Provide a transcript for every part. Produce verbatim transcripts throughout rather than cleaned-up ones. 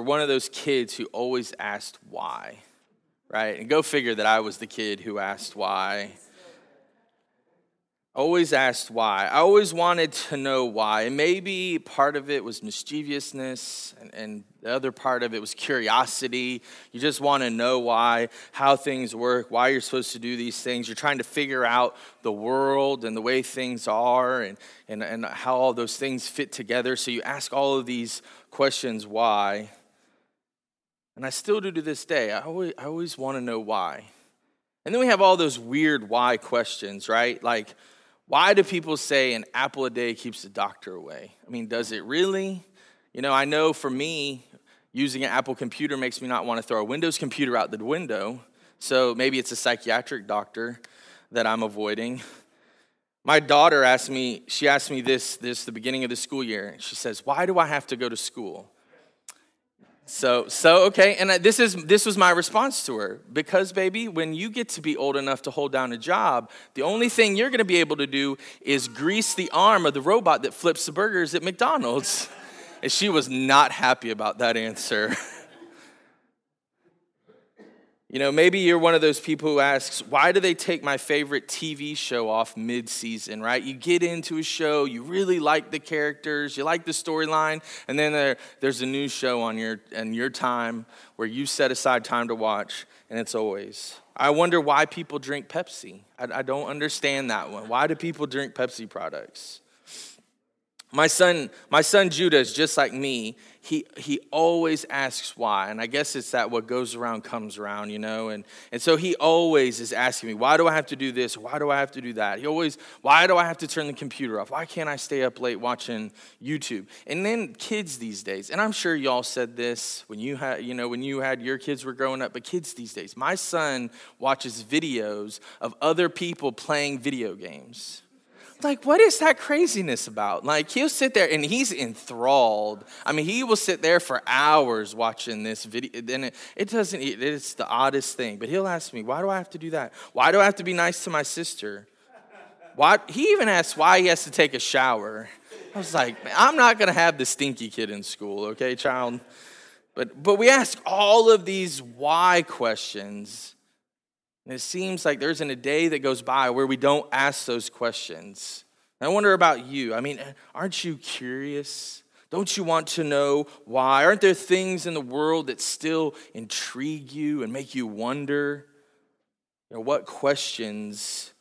one of those kids who always asked why, right? And go figure that I was the kid who asked why. Always asked why. I always wanted to know why. And maybe part of it was mischievousness, and, and the other part of it was curiosity. You just want to know why, how things work, why you're supposed to do these things. You're trying to figure out the world and the way things are and, and, and how all those things fit together. So you ask all of these questions, why? And I still do to this day. I always, I always want to know why. And then we have all those weird why questions, right? Like, why do people say an apple a day keeps the doctor away? I mean, does it really? You know, I know for me, using an Apple computer makes me not want to throw a Windows computer out the window. So maybe it's a psychiatric doctor that I'm avoiding. My daughter asked me, she asked me this, this the beginning of the school year. She says, why do I have to go to school? So, so okay, and this is this was my response to her. Because, baby, when you get to be old enough to hold down a job, the only thing you're going to be able to do is grease the arm of the robot that flips the burgers at McDonald's. And she was not happy about that answer. You know, maybe you're one of those people who asks, why do they take my favorite T V show off mid-season, right? You get into a show, you really like the characters, you like the storyline, and then there, there's a new show on your and your time where you set aside time to watch, and it's always. I wonder why people drink Pepsi. I, I don't understand that one. Why do people drink Pepsi products? My son, my son Judah is just like me. He he always asks why, and I guess it's that what goes around comes around, you know. And and so he always is asking me, why do I have to do this? Why do I have to do that? He always, why do I have to turn the computer off? Why can't I stay up late watching YouTube? And then kids these days, and I'm sure y'all said this when you had, you know, when you had your kids were growing up, but kids these days, my son watches videos of other people playing video games. Like, what is that craziness about? Like, he'll sit there and he's enthralled. I mean, he will sit there for hours watching this video. Then it, it doesn't, it's the oddest thing. But he'll ask me, why do I have to do that? Why do I have to be nice to my sister? Why? He even asks why he has to take a shower. I was like, man, I'm not going to have the stinky kid in school, okay, child? But, but we ask all of these why questions. And it seems like there isn't a day that goes by where we don't ask those questions. And I wonder about you. I mean, aren't you curious? Don't you want to know why? Aren't there things in the world that still intrigue you and make you wonder? You know, what questions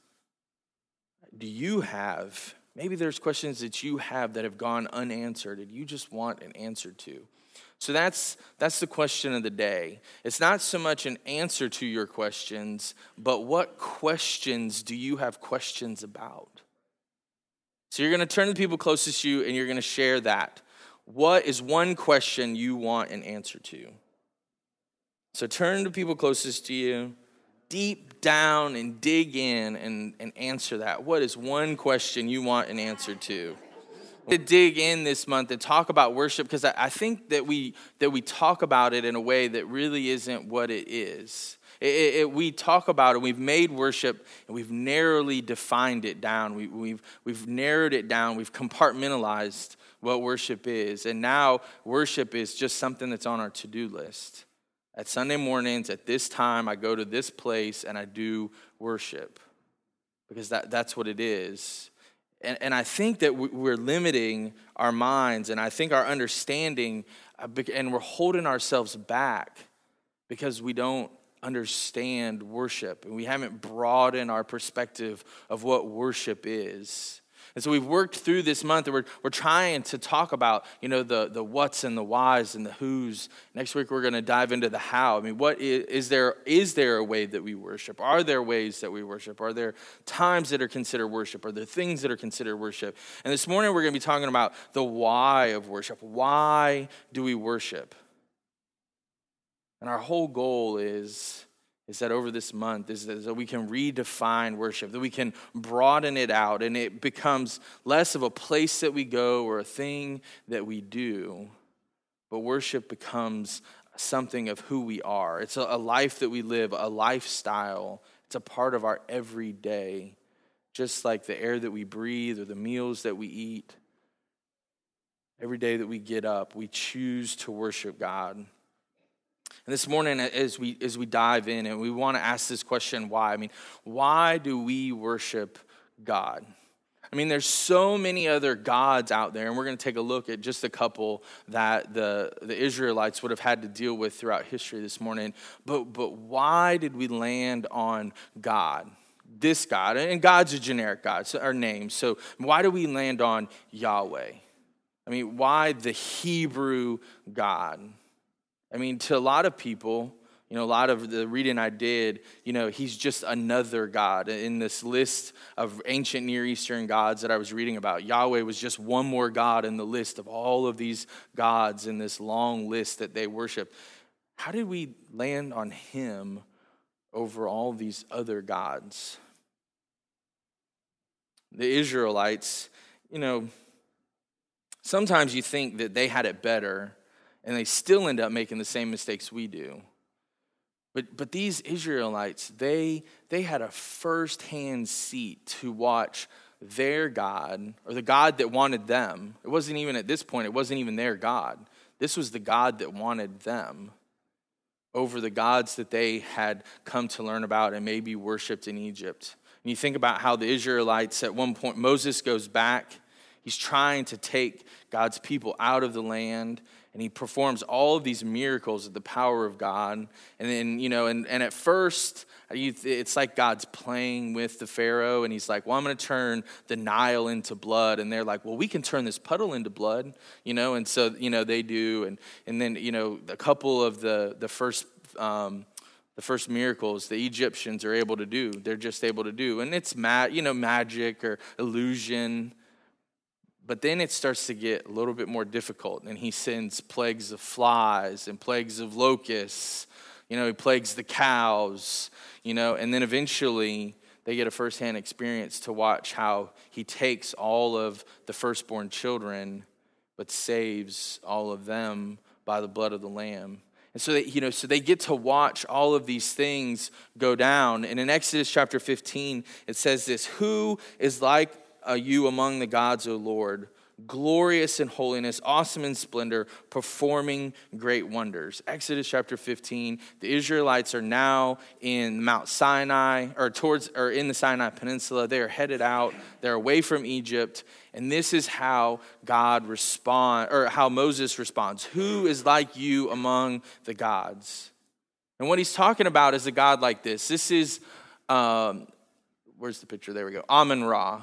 do you have? Maybe there's questions that you have that have gone unanswered and you just want an answer to. So that's that's the question of the day. It's not so much an answer to your questions, but what questions do you have questions about? So you're going to turn to the people closest to you and you're going to share that. What is one question you want an answer to? So turn to people closest to you, deep down and dig in and, and answer that. What is one question you want an answer to? To dig in this month and talk about worship, because I, I think that we that we talk about it in a way that really isn't what it is. It, it, it, we talk about it. We've made worship and we've narrowly defined it down. We, we've we've narrowed it down. We've compartmentalized what worship is, and now worship is just something that's on our to-do list. At Sunday mornings, at this time, I go to this place and I do worship because that that's what it is. And, and I think that we're limiting our minds, and I think our understanding, and we're holding ourselves back because we don't understand worship, and we haven't broadened our perspective of what worship is. And so we've worked through this month, and we're we're trying to talk about, you know, the, the what's and the whys and the who's. Next week we're going to dive into the how. I mean, what is, is there is there a way that we worship? Are there ways that we worship? Are there times that are considered worship? Are there things that are considered worship? And this morning we're going to be talking about the why of worship. Why do we worship? And our whole goal is is that over this month is that we can redefine worship, that we can broaden it out, and it becomes less of a place that we go or a thing that we do, but worship becomes something of who we are. It's a, a life that we live, a lifestyle. It's a part of our everyday, just like the air that we breathe or the meals that we eat. Every day that we get up, we choose to worship God. And this morning, as we as we dive in, and we want to ask this question, why? I mean, why do we worship God? I mean, there's so many other gods out there, and we're going to take a look at just a couple that the, the Israelites would have had to deal with throughout history this morning. But but why did we land on God? This God, and God's a generic God, so our name. So why do we land on Yahweh? I mean, why the Hebrew God? I mean, to a lot of people, you know, a lot of the reading I did, you know, he's just another God. In this list of ancient Near Eastern gods that I was reading about, Yahweh was just one more God in the list of all of these gods in this long list that they worship. How did we land on him over all these other gods? The Israelites, you know, sometimes you think that they had it better, and they still end up making the same mistakes we do. But but these Israelites, they they had a firsthand seat to watch their God, or the God that wanted them. It wasn't even at this point, it wasn't even their God. This was the God that wanted them over the gods that they had come to learn about and maybe worshiped in Egypt. And you think about how the Israelites, at one point, Moses goes back. He's trying to take God's people out of the land, and he performs all of these miracles of the power of God. And then, you know, and, and at first, it's like God's playing with the Pharaoh, and he's like, well, I'm going to turn the Nile into blood. And they're like, well, we can turn this puddle into blood, you know, and so, you know, they do. And and then, you know, a couple of the, the first um, the first miracles the Egyptians are able to do, they're just able to do. And it's, ma- you know, magic or illusion. But then it starts to get a little bit more difficult, and he sends plagues of flies and plagues of locusts. You know, he plagues the cows, you know, and then eventually they get a firsthand experience to watch how he takes all of the firstborn children, but saves all of them by the blood of the Lamb. And so, they, you know, so they get to watch all of these things go down. And in Exodus chapter fifteen, it says this: "Who is like Uh, you among the gods, O Lord, glorious in holiness, awesome in splendor, performing great wonders." Exodus chapter fifteen, the Israelites are now in Mount Sinai, or towards, or in the Sinai Peninsula. They are headed out. They're away from Egypt. And this is how God responds, or how Moses responds. Who is like you among the gods? And what he's talking about is a God like this. This is, um, where's the picture? There we go. Amun-Ra.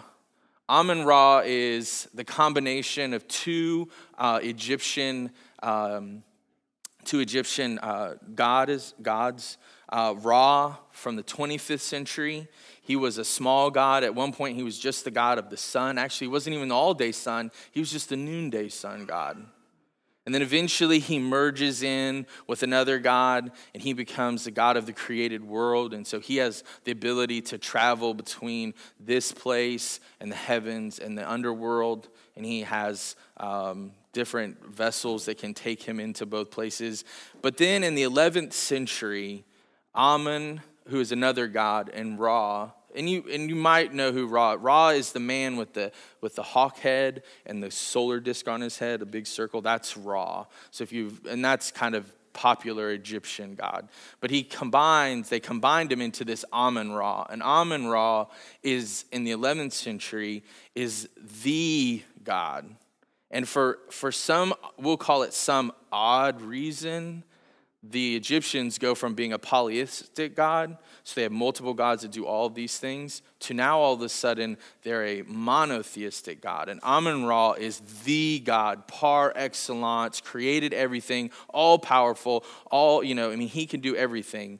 Amun-Ra is the combination of two uh, Egyptian, um, two Egyptian uh, goddess, gods. Uh, Ra from the twenty-fifth century. He was a small god. At one point, he was just the god of the sun. Actually, he wasn't even the all-day sun. He was just the noonday sun god. And then eventually he merges in with another god, and he becomes the god of the created world. And so he has the ability to travel between this place and the heavens and the underworld. And he has um, different vessels that can take him into both places. But then in the eleventh century, Amun, who is another god, and Ra, And you and you might know who Ra. Ra is the man with the with the hawk head and the solar disk on his head, a big circle. That's Ra. So if you and that's kind of popular Egyptian god. But he combines, they combined him into this Amun-Ra. And Amun-Ra is in the eleventh century is the god. And for for some, we'll call it some odd reason, the Egyptians go from being a polytheistic god, so they have multiple gods that do all of these things, to now all of a sudden they're a monotheistic god. And Amun-Ra is the god par excellence, created everything, all powerful, all, you know, I mean, he can do everything.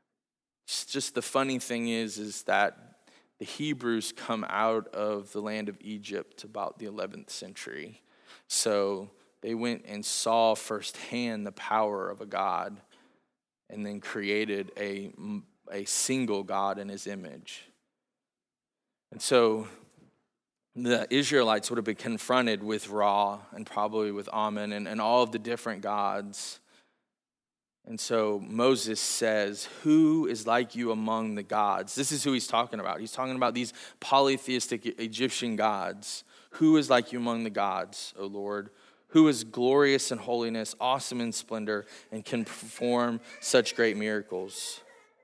It's just the funny thing is, is that the Hebrews come out of the land of Egypt about the eleventh century. So they went and saw firsthand the power of a God and then created a, a single God in his image. And so the Israelites would have been confronted with Ra and probably with Amun and, and all of the different gods. And so Moses says, who is like you among the gods? This is who he's talking about. He's talking about these polytheistic Egyptian gods. Who is like you among the gods, O Lord? Who is glorious in holiness, awesome in splendor, and can perform such great miracles?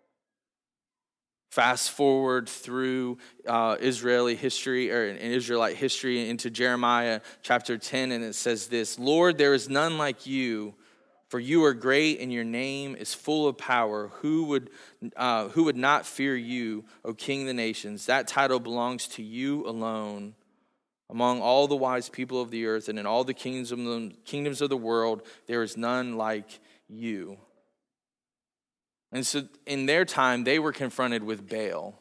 Fast forward through uh, Israeli history or Israelite history into Jeremiah chapter ten, and it says this: Lord, there is none like you, for you are great, and your name is full of power. Who would uh, who would not fear you, O King of the nations? That title belongs to you alone. Among all the wise people of the earth and in all the kingdoms of the, kingdoms of the world, there is none like you. And so in their time, they were confronted with Baal.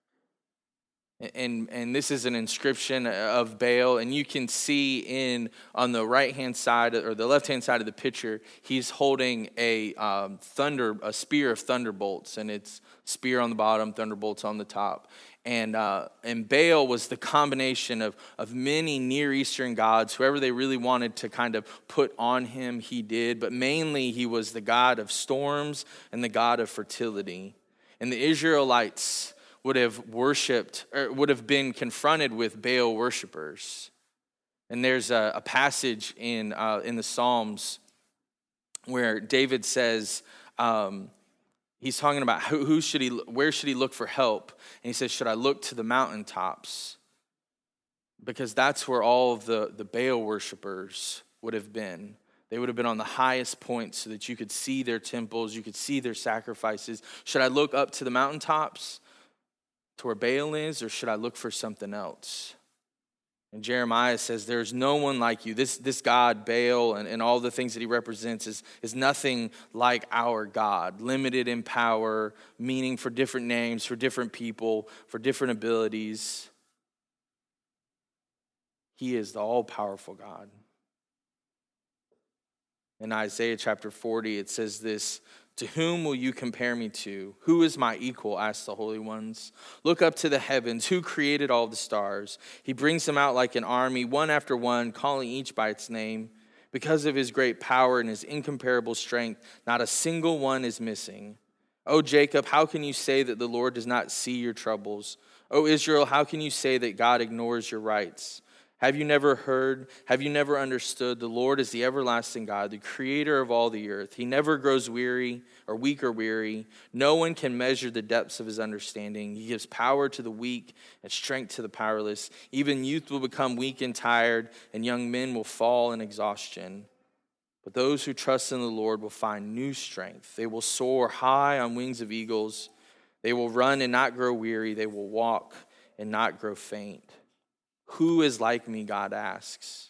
And, and this is an inscription of Baal. And you can see in on the right-hand side or the left-hand side of the picture, he's holding a um, thunder, a spear of thunderbolts. And it's spear on the bottom, thunderbolts on the top. And uh, and Baal was the combination of, of many Near Eastern gods. Whoever they really wanted to kind of put on him, he did. But mainly he was the god of storms and the god of fertility. And the Israelites would have worshipped, or would have been confronted with Baal worshipers. And there's a, a passage in uh, in the Psalms where David says, um, he's talking about who, who should he, where should he look for help? And he says, should I look to the mountaintops? Because that's where all of the, the Baal worshipers would have been. They would have been on the highest point so that you could see their temples, you could see their sacrifices. Should I look up to the mountaintops to where Baal is, or should I look for something else? And Jeremiah says, there's no one like you. This, this God, Baal, and, and all the things that he represents is, is nothing like our God. Limited in power, meaning for different names, for different people, for different abilities. He is the all-powerful God. In Isaiah chapter forty, it says this: to whom will you compare me to? Who is my equal? Ask the holy ones. Look up to the heavens. Who created all the stars? He brings them out like an army, one after one, calling each by its name. Because of his great power and his incomparable strength, not a single one is missing. O Jacob, how can you say that the Lord does not see your troubles? O Israel, how can you say that God ignores your rights? Have you never heard? Have you never understood? The Lord is the everlasting God, the creator of all the earth. He never grows weary or weak or weary. No one can measure the depths of his understanding. He gives power to the weak and strength to the powerless. Even youth will become weak and tired, and young men will fall in exhaustion. But those who trust in the Lord will find new strength. They will soar high on wings of eagles. They will run and not grow weary. They will walk and not grow faint. Who is like me, God asks.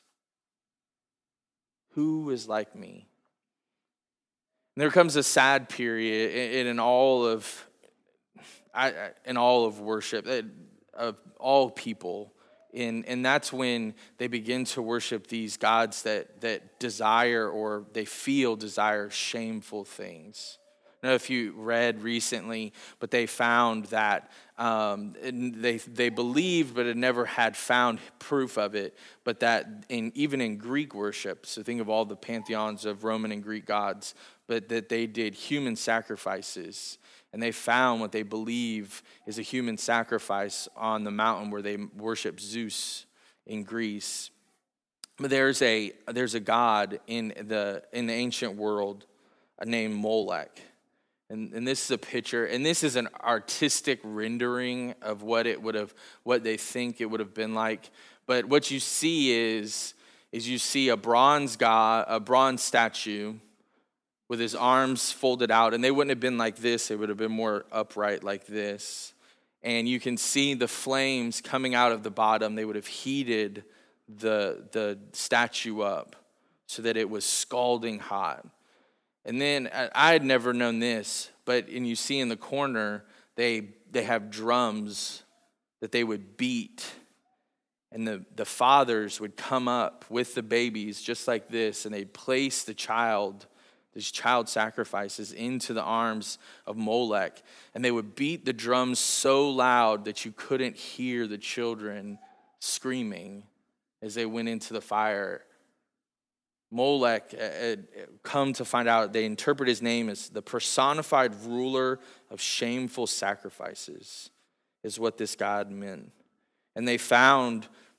Who is like me? And there comes a sad period in, in all of in all of worship, of all people. And, and that's when they begin to worship these gods that, that desire or they feel desire shameful things. I don't know if you read recently, but they found that um, they they believed, but had never had found proof of it. But that in even in Greek worship, so think of all the pantheons of Roman and Greek gods, but that they did human sacrifices, and they found what they believe is a human sacrifice on the mountain where they worship Zeus in Greece. But there's a there's a god in the in the ancient world named Molech. And, and this is a picture, and this is an artistic rendering of what it would have, what they think it would have been like. But what you see is, is you see a bronze god, a bronze statue with his arms folded out, and they wouldn't have been like this; they would have been more upright like this. And you can see the flames coming out of the bottom. They would have heated the the statue up so that it was scalding hot. And then I had never known this, but and you see in the corner, they they have drums that they would beat. And the, the fathers would come up with the babies just like this, and they'd place the child, these child sacrifices, into the arms of Molech. And they would beat the drums so loud that you couldn't hear the children screaming as they went into the fire. Molech, had come to find out, they interpret his name as the personified ruler of shameful sacrifices, is what this god meant. And they found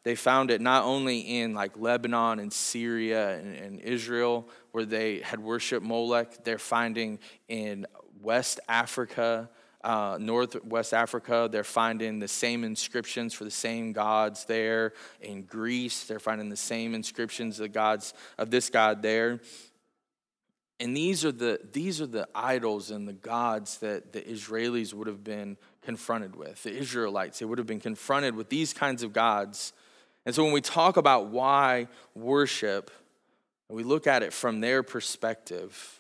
They found it not only in like Lebanon and Syria and, and Israel, where they had worshiped Molech. They're finding in West Africa, uh, Northwest Africa, they're finding the same inscriptions for the same gods there. In Greece, they're finding the same inscriptions of the gods of this god there. And these are the these are the idols and the gods that the Israelis would have been confronted with. The Israelites, they would have been confronted with these kinds of gods. And so when we talk about why worship, and we look at it from their perspective,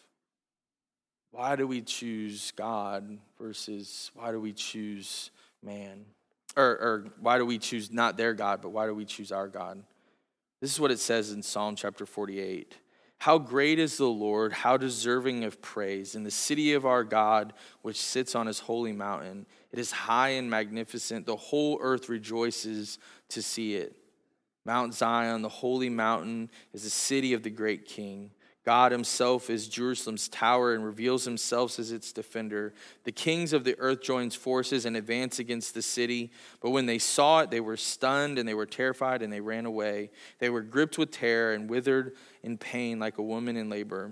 why do we choose God versus why do we choose man? Or, or why do we choose not their God, but why do we choose our God? This is what it says in Psalm chapter forty-eight. How great is the Lord, how deserving of praise, in the city of our God, which sits on his holy mountain. It is high and magnificent. The whole earth rejoices to see it. Mount Zion, the holy mountain, is the city of the great King. God himself is Jerusalem's tower and reveals himself as its defender. The kings of the earth joins forces and advance against the city. But when they saw it, they were stunned and they were terrified and they ran away. They were gripped with terror and withered in pain like a woman in labor.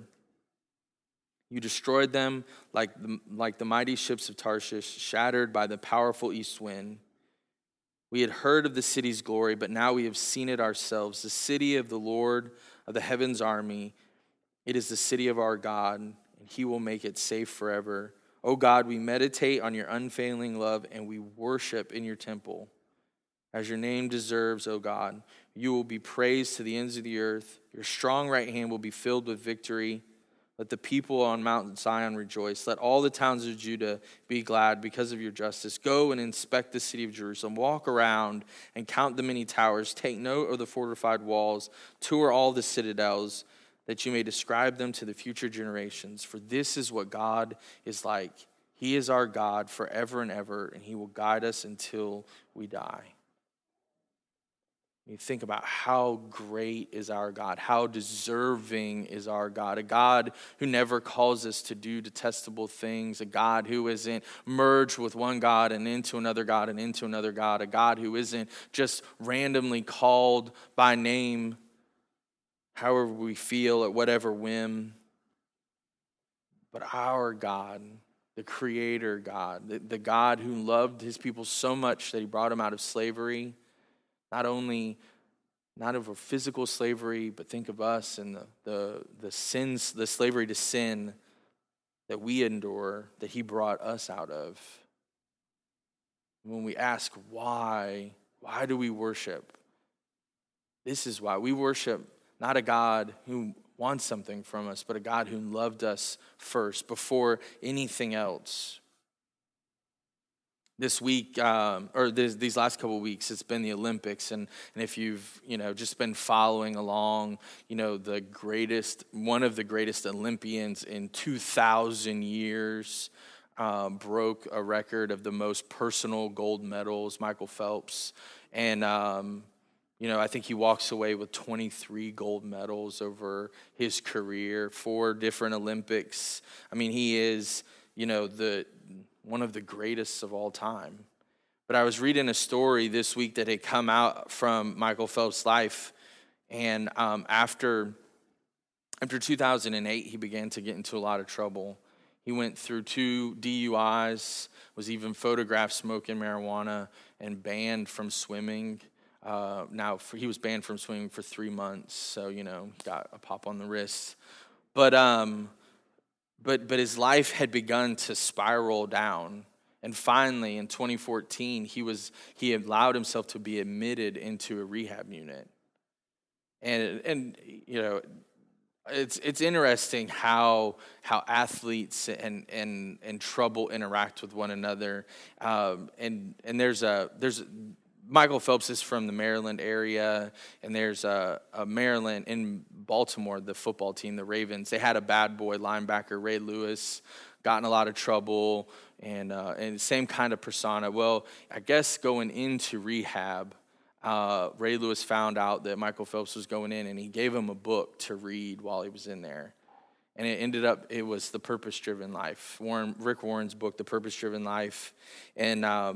You destroyed them like the, like the mighty ships of Tarshish, shattered by the powerful east wind. We had heard of the city's glory, but now we have seen it ourselves, the city of the Lord of the heavens' army. It is the city of our God, and he will make it safe forever. O God, we meditate on your unfailing love, and we worship in your temple. As your name deserves, O God, you will be praised to the ends of the earth. Your strong right hand will be filled with victory. Let the people on Mount Zion rejoice. Let all the towns of Judah be glad because of your justice. Go and inspect the city of Jerusalem. Walk around and count the many towers. Take note of the fortified walls. Tour all the citadels, that you may describe them to the future generations. For this is what God is like. He is our God forever and ever, and he will guide us until we die. You think about how great is our God, how deserving is our God, a God who never calls us to do detestable things, a God who isn't merged with one God and into another God and into another God, a God who isn't just randomly called by name however we feel at whatever whim, but our God, the creator God, the, the God who loved his people so much that he brought them out of slavery, not only not of a physical slavery, but think of us and the, the, the sins, the slavery to sin that we endure, that he brought us out of. When we ask why, why do we worship? This is why. We worship not a God who wants something from us, but a God who loved us first, before anything else. This week, um, or this, these last couple of weeks, it's been the Olympics, and, and if you've, you know, just been following along, you know, the greatest, one of the greatest Olympians in two thousand years uh, broke a record of the most personal gold medals, Michael Phelps, and um, you know, I think he walks away with twenty-three gold medals over his career, four different Olympics. I mean, he is, you know, the one of the greatest of all time. But I was reading a story this week that had come out from Michael Phelps' life, and um, after after two thousand eight, he began to get into a lot of trouble. He went through two D U Is, was even photographed smoking marijuana, and banned from swimming. Uh, now, for, he was banned from swimming for three months, so, you know, got a pop on the wrist. But um, but but his life had begun to spiral down. And finally, in twenty fourteen, he was he allowed himself to be admitted into a rehab unit. And, and you know, it's it's interesting how how athletes and and and trouble interact with one another. Um, and and there's a there's Michael Phelps is from the Maryland area, and there's a, a Maryland in Baltimore, the football team, the Ravens. They had a bad boy linebacker, Ray Lewis, got in a lot of trouble, and uh, and same kind of persona. Well, I guess going into rehab, uh, Ray Lewis found out that Michael Phelps was going in, and he gave him a book to read while he was in there. And it ended up, it was The Purpose-Driven Life, Warren, Rick Warren's book, The Purpose-Driven Life. And um,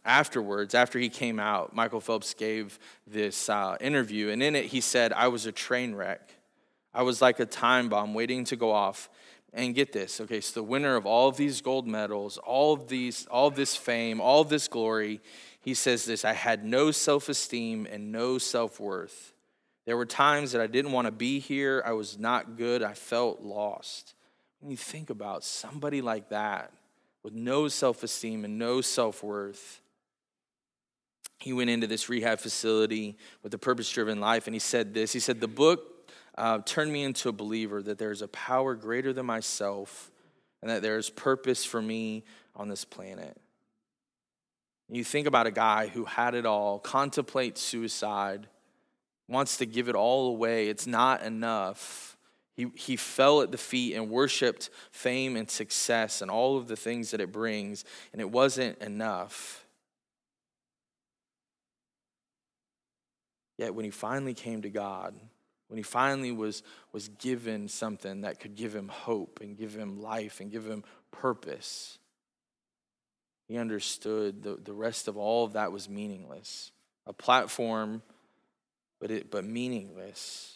afterwards, after he came out, Michael Phelps gave this uh, interview, and in it he said, "I was a train wreck. I was like a time bomb waiting to go off." And get this, okay, so the winner of all of these gold medals, all of these, all of this fame, all of this glory, he says this: "I had no self-esteem and no self-worth. There were times that I didn't want to be here. I was not good. I felt lost." When you think about somebody like that with no self-esteem and no self-worth, he went into this rehab facility with a purpose-driven life, and he said this. He said, "The book uh, turned me into a believer that there's a power greater than myself and that there's purpose for me on this planet." You think about a guy who had it all, contemplates suicide, wants to give it all away. It's not enough. He, he fell at the feet and worshiped fame and success and all of the things that it brings, and it wasn't enough. Yet when he finally came to God, when he finally was, was given something that could give him hope and give him life and give him purpose, he understood the, the rest of all of that was meaningless. A platform, but it but meaningless.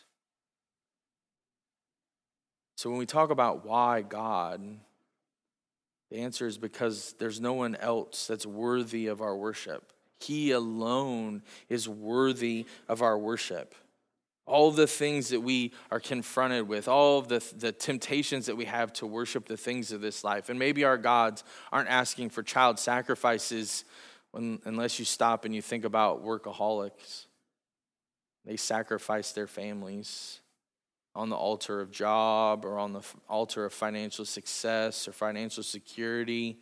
So when we talk about why God, the answer is because there's no one else that's worthy of our worship. He alone is worthy of our worship. All of the things that we are confronted with, all of the, the temptations that we have to worship the things of this life. And maybe our gods aren't asking for child sacrifices when, unless you stop and you think about workaholics. They sacrifice their families on the altar of job or on the altar of financial success or financial security.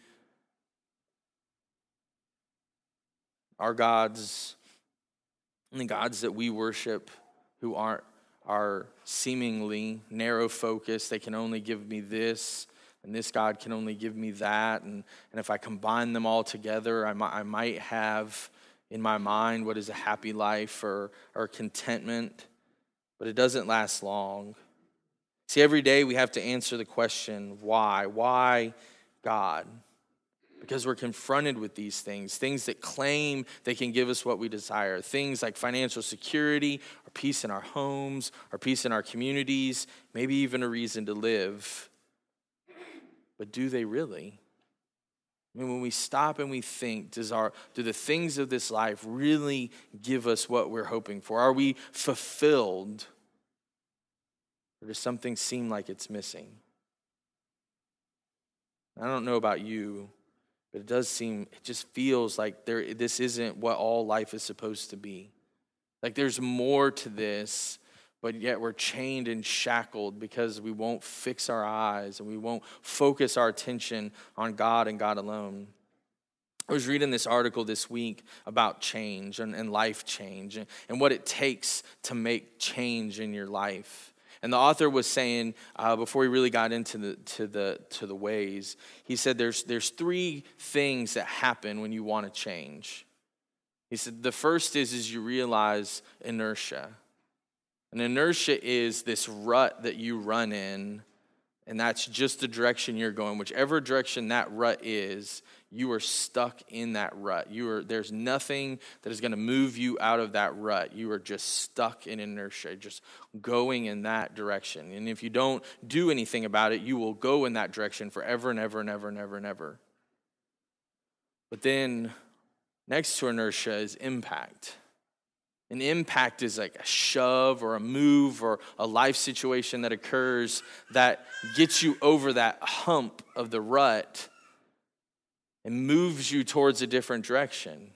Our gods and the gods that we worship who aren't are seemingly narrow focused. They can only give me this, and this God can only give me that. And, and if I combine them all together, I might, I might have in my mind what is a happy life or, or contentment, but it doesn't last long. See, every day we have to answer the question, why? Why God? Because we're confronted with these things, things that claim they can give us what we desire, things like financial security, or peace in our homes, or peace in our communities, maybe even a reason to live. But do they really? I mean, when we stop and we think, does our do the things of this life really give us what we're hoping for? Are we fulfilled? Or does something seem like it's missing? I don't know about you, but it does seem, it just feels like there. This isn't what all life is supposed to be. Like there's more to this, but yet we're chained and shackled because we won't fix our eyes and we won't focus our attention on God and God alone. I was reading this article this week about change and, and life change and, and what it takes to make change in your life. And the author was saying, uh, before he really got into the to the to the ways, he said there's there's three things that happen when you want to change. He said the first is is you realize inertia. And inertia is this rut that you run in, and that's just the direction you're going. Whichever direction that rut is, you are stuck in that rut. You are there's nothing that is going to move you out of that rut. You are just stuck in inertia, just going in that direction. And if you don't do anything about it, you will go in that direction forever and ever and ever and ever and ever. But then next to inertia is impact. An impact is like a shove or a move or a life situation that occurs that gets you over that hump of the rut and moves you towards a different direction.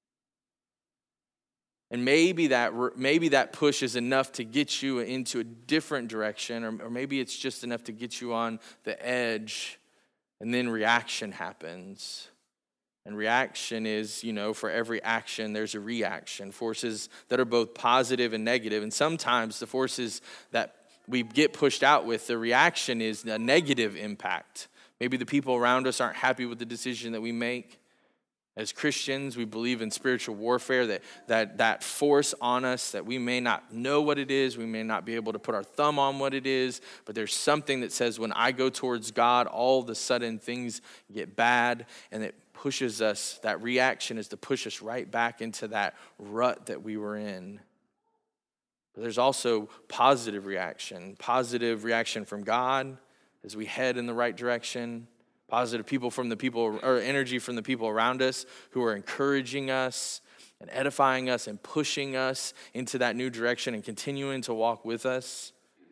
And maybe that maybe that push is enough to get you into a different direction, or, or maybe it's just enough to get you on the edge, and then reaction happens. And reaction is, you know, for every action, there's a reaction. Forces that are both positive and negative. And sometimes the forces that we get pushed out with, the reaction is a negative impact. Maybe the people around us aren't happy with the decision that we make. As Christians, we believe in spiritual warfare, that, that that force on us, that we may not know what it is, we may not be able to put our thumb on what it is, but there's something that says when I go towards God, all of a sudden things get bad, and it pushes us, that reaction is to push us right back into that rut that we were in. But there's also positive reaction, positive reaction from God as we head in the right direction, positive people from the people, or energy from the people around us who are encouraging us and edifying us and pushing us into that new direction and continuing to walk with us.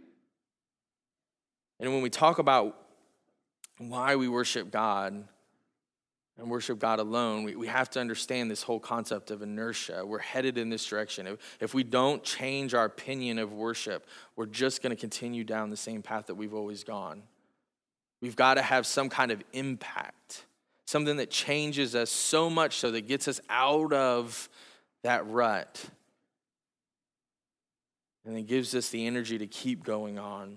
And when we talk about why we worship God and worship God alone, we, we have to understand this whole concept of inertia. We're headed in this direction. If, if we don't change our opinion of worship, we're just going to continue down the same path that we've always gone. We've got to have some kind of impact, something that changes us so much so that gets us out of that rut and then gives us the energy to keep going on.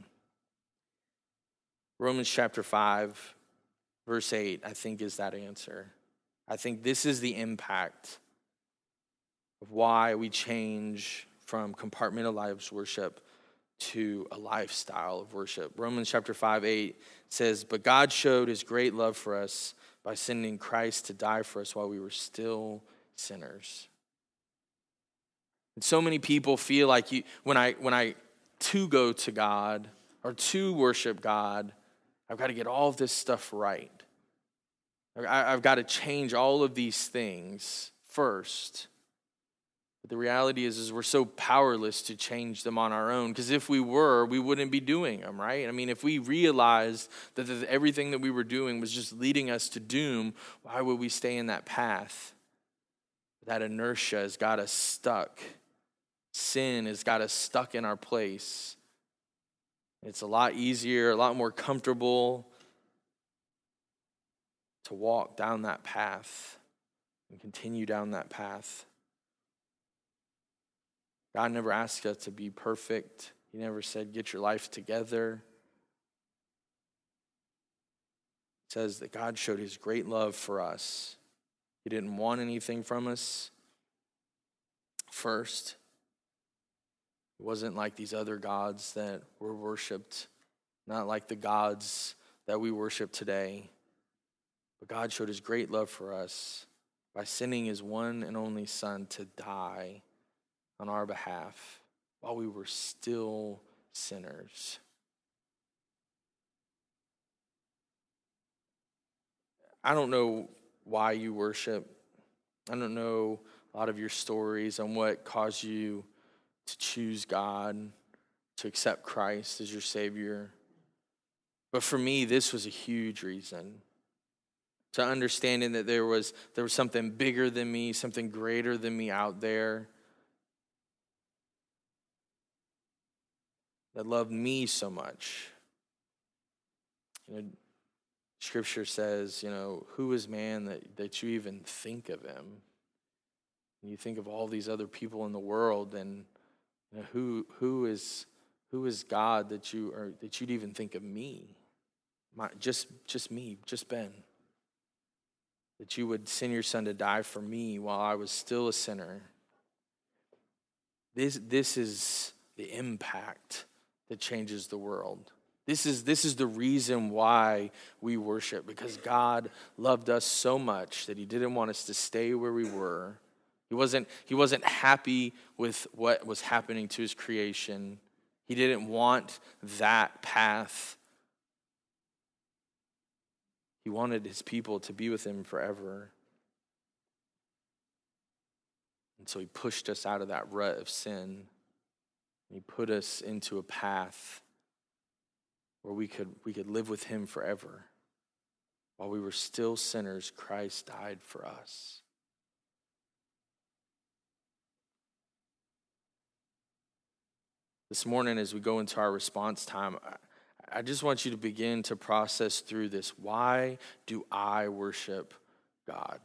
Romans chapter five, verse eight, I think is that answer. I think this is the impact of why we change from compartmentalized worship to a lifestyle of worship. Romans chapter five, eight says, "But God showed his great love for us by sending Christ to die for us while we were still sinners." And so many people feel like you, when I when I to go to God or to worship God, I've got to get all of this stuff right. I, I've got to change all of these things first. But the reality is, is we're so powerless to change them on our own, because if we were, we wouldn't be doing them, right? I mean, if we realized that the, everything that we were doing was just leading us to doom, why would we stay in that path? That inertia has got us stuck. Sin has got us stuck in our place. It's a lot easier, a lot more comfortable to walk down that path and continue down that path. God never asked us to be perfect. He never said, get your life together. It says that God showed his great love for us. He didn't want anything from us first. It wasn't like these other gods that were worshipped, not like the gods that we worship today. But God showed his great love for us by sending his one and only Son to die on our behalf while we were still sinners. I don't know why you worship. I don't know a lot of your stories on what caused you to choose God, to accept Christ as your Savior. But for me, this was a huge reason. To understanding that there was there was something bigger than me, something greater than me out there that loved me so much. You know, Scripture says, you know, who is man that, that you even think of him? And you think of all these other people in the world, and you know, who who is who is God that you are that you'd even think of me? My, just just me, just Ben. That you would send your Son to die for me while I was still a sinner. This this is the impact that changes the world. This is this is the reason why we worship, because God loved us so much that he didn't want us to stay where we were. He wasn't he wasn't happy with what was happening to his creation. He didn't want that path. He wanted his people to be with him forever. And so he pushed us out of that rut of sin. He put us into a path where we could we could live with him forever. While we were still sinners, Christ died for us. This morning, as we go into our response time, I just want you to begin to process through this. Why do I worship God?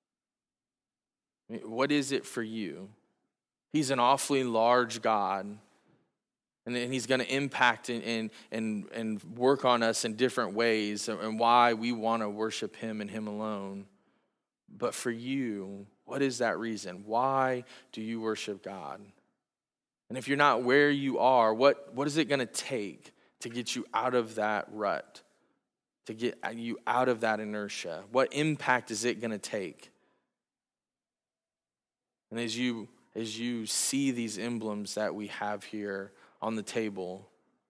I mean, what is it for you? He's an awfully large God, and he's going to impact and, and, and, and work on us in different ways, and why we want to worship him and him alone. But for you, what is that reason? Why do you worship God? And if you're not where you are, what, what is it going to take to get you out of that rut, to get you out of that inertia? What impact is it going to take? And as you as you see these emblems that we have here on the table,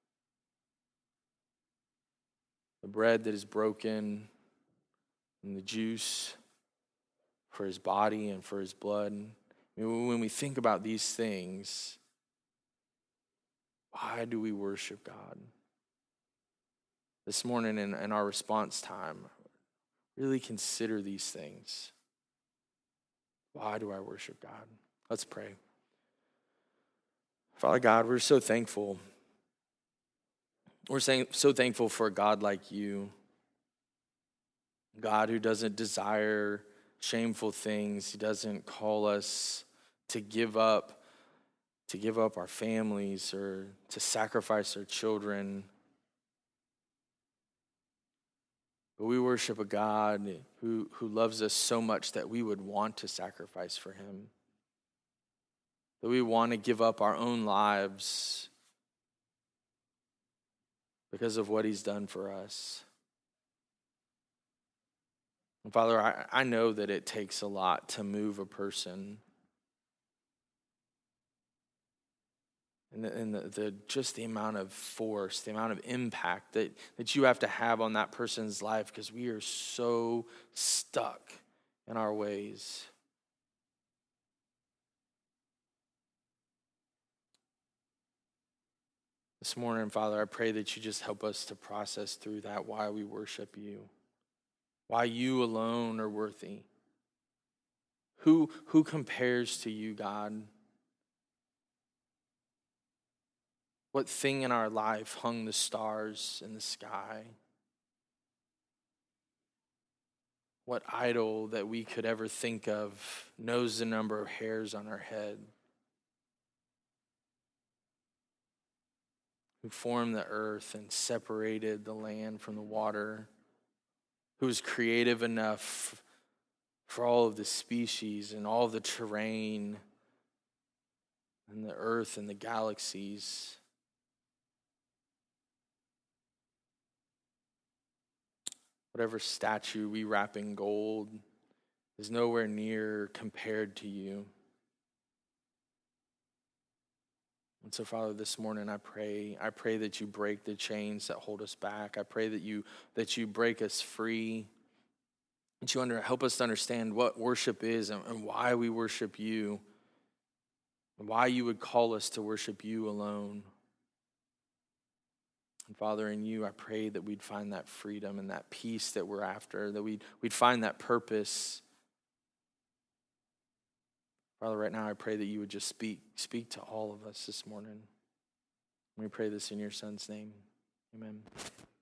the bread that is broken and the juice for his body and for his blood, when we think about these things, why do we worship God? This morning in, in our response time, really consider these things. Why do I worship God? Let's pray. Father God, we're so thankful. We're saying, so thankful for a God like you. God who doesn't desire shameful things. He doesn't call us to give up, to give up our families or to sacrifice our children. But we worship a God who, who loves us so much that we would want to sacrifice for him. That we want to give up our own lives because of what he's done for us. And Father, I, I know that it takes a lot to move a person. And, the, and the, the just the amount of force, the amount of impact that, that you have to have on that person's life, because we are so stuck in our ways. This morning, Father, I pray that you just help us to process through that, why we worship you, why you alone are worthy. Who, who compares to you, God? What thing in our life hung the stars in the sky? What idol that we could ever think of knows the number of hairs on our head? Who formed the earth and separated the land from the water? Who is creative enough for all of the species and all of the terrain and the earth and the galaxies? Whatever statue we wrap in gold is nowhere near compared to you. And so, Father, this morning I pray, I pray that you break the chains that hold us back. I pray that you that you break us free. That you under, help us to understand what worship is and, and why we worship you. And why you would call us to worship you alone. And Father, in you, I pray that we'd find that freedom and that peace that we're after, that we'd, we'd find that purpose. Father, right now I pray that you would just speak, speak to all of us this morning. We pray this in your Son's name. Amen.